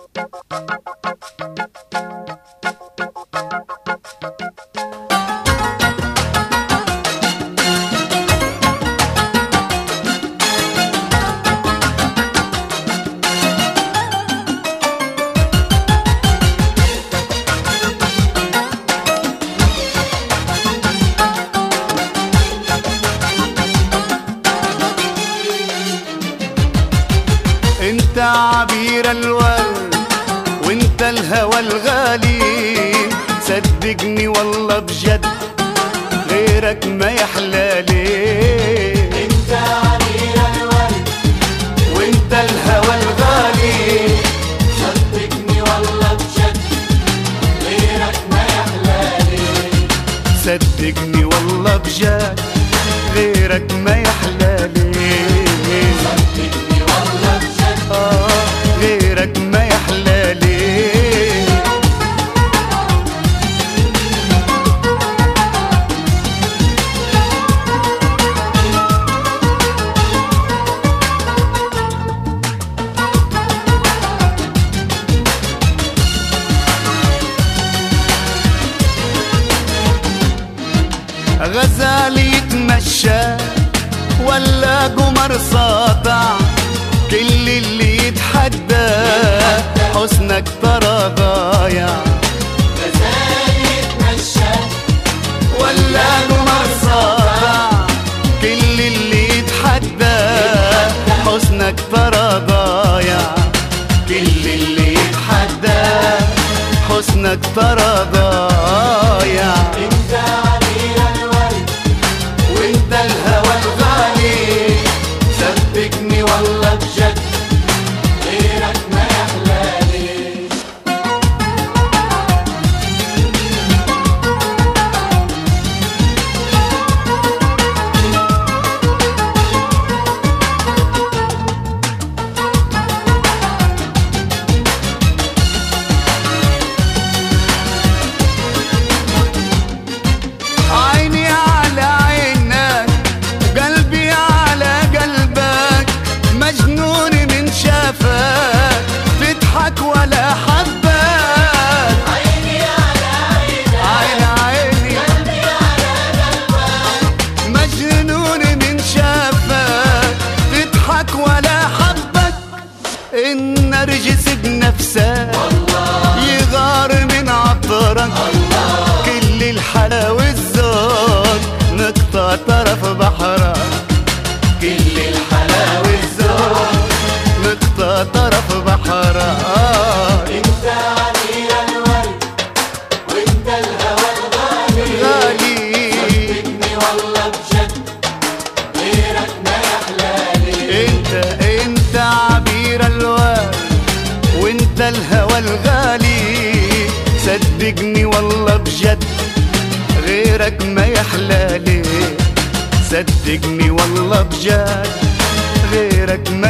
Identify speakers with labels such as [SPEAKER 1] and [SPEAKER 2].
[SPEAKER 1] انت عبير الورد وانت الهوى الغالي، صدقني والله بجد غيرك ما يحلالي.
[SPEAKER 2] انت عبير الورد
[SPEAKER 1] وانت الهوى الغالي،
[SPEAKER 2] صدقني والله بجد غيرك ما يحلالي.
[SPEAKER 1] صدقني والله بجد غيرك ما يحلالي.
[SPEAKER 2] صدقني والله بجد
[SPEAKER 1] غيرك ما يحلالي. غزال يتمشى ولا قمر ساطع، كل اللي يتحدى حسنك ترى ضايع.
[SPEAKER 2] غزال يتمشى
[SPEAKER 1] ولا قمر ساطع، كل اللي يتحدى حسنك ترى ضايع. كل اللي يتحدى حسنك ترى ضايع.
[SPEAKER 2] انت عبير الورد
[SPEAKER 1] وانت الهوى الغالي، صدقني والله بجد
[SPEAKER 2] غيرك ما يحلالي.
[SPEAKER 1] عيني على عينك وقلبي على قلبك، مجنون من شافك تضحك ولا حبك.
[SPEAKER 2] عيني على عينك
[SPEAKER 1] عيني
[SPEAKER 2] قلبي على قلبك.
[SPEAKER 1] مجنون من شافك تضحك ولا حبك. النرجس بنفسك يغار من عطرك، كل الحلا والذوق نقطة طرف بحرك. كل الحلا والذوق نقطة طرف بحرك.
[SPEAKER 2] انت عبير الورد وانت الهوى الغالي،
[SPEAKER 1] غالي
[SPEAKER 2] صدقني والله بجد غيرك ما يحلالي.
[SPEAKER 1] انت عبير الورد وانت الهوى الغالي، صدقني والله بجد غيرك ما يحلالي. صدقني والله بجد غيرك ما